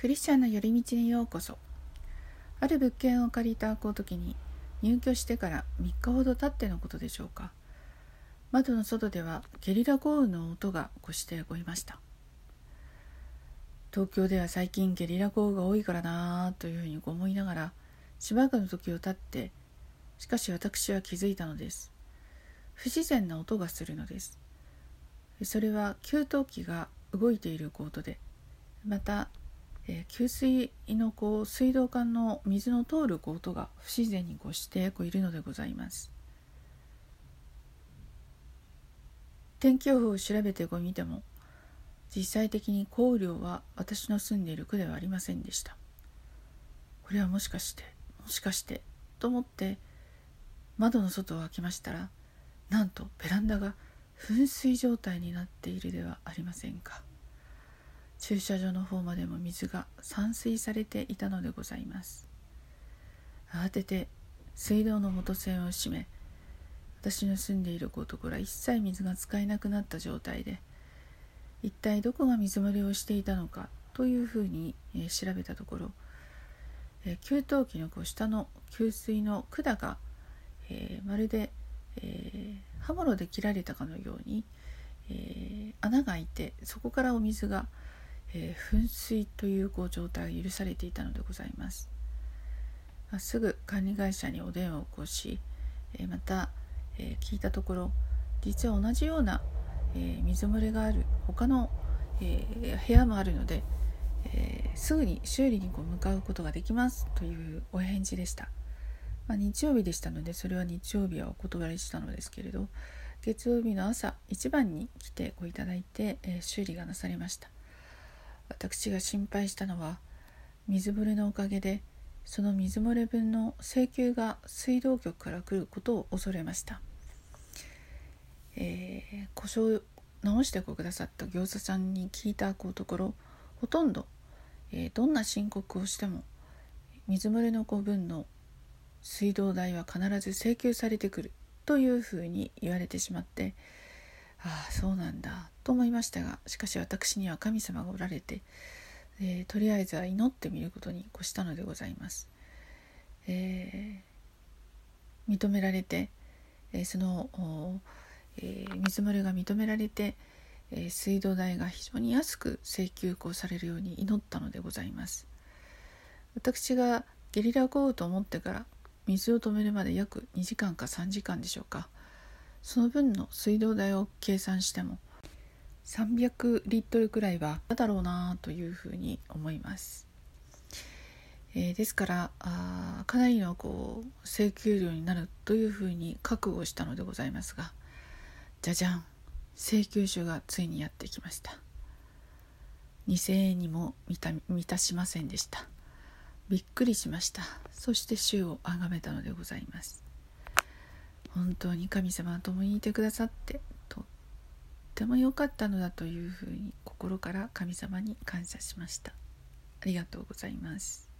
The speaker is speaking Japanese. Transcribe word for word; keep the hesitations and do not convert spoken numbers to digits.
クリスチャンの寄り道にようこそ。ある物件を借りた時に入居してからみっかほど経ってのことでしょうか。窓の外ではゲリラ豪雨の音がこしてこいました。東京では最近ゲリラ豪雨が多いからなというふうに思いながらしばらくの時を経って、しかし私は気づいたのです。不自然な音がするのです。それは給湯器が動いている音で、またえー、給水のこう水道管の水の通るこう音が不自然にこうしてこういるのでございます。天気予報を調べてこう見ても、実際的に降雨量は私の住んでいる区ではありませんでした。これはもしかしてもしかしてと思って窓の外を開けましたら、なんとベランダが噴水状態になっているではありませんか。駐車場の方までも水が散水されていたのでございます。慌てて水道の元栓を閉め、私の住んでいるところは一切水が使えなくなった状態で、一体どこが水漏れをしていたのかというふうに、えー、調べたところ、えー、給湯器のこう下の給水の管が、えー、まるで、えー、刃物で切られたかのように、えー、穴が開いて、そこからお水がえー、噴水というこう状態が許されていたのでございます。すぐ管理会社にお電話を起こし、えー、また、えー、聞いたところ、実は同じような、えー、水漏れがある他の、えー、部屋もあるので、えー、すぐに修理にこう向かうことができますというお返事でした。まあ、日曜日でしたので、それは日曜日はお断りしたのですけれど、月曜日の朝一番に来てこういただいて、えー、修理がなされました。私が心配したのは、水漏れのおかげでその水漏れ分の請求が水道局から来ることを恐れました。えー、故障を直してくださった業者さんに聞いたところ、ほとんど、えー、どんな申告をしても水漏れの分の水道代は必ず請求されてくるというふうに言われてしまって、ああそうなんだと思いましたが、しかし私には神様がおられて、えー、とりあえずは祈ってみることに越したのでございます。えー、認められて、えー、その、えー、水漏れが認められて、えー、水道代が非常に安く請求されるように祈ったのでございます。私がゲリラ豪雨と思ってから水を止めるまで約にじかんかさんじかんでしょうか。その分の水道代を計算してもさんびゃくリットルくらいはだろうなというふうに思います。えー、ですからあかなりのこう請求量になるというふうに覚悟したのでございますが、じゃじゃん、請求書がついにやってきました。にせんえんにも満た、満たしませんでした。びっくりしました。そして主をあがめたのでございます。本当に神様は共にいてくださってとっても良かったのだというふうに心から神様に感謝しました。ありがとうございます。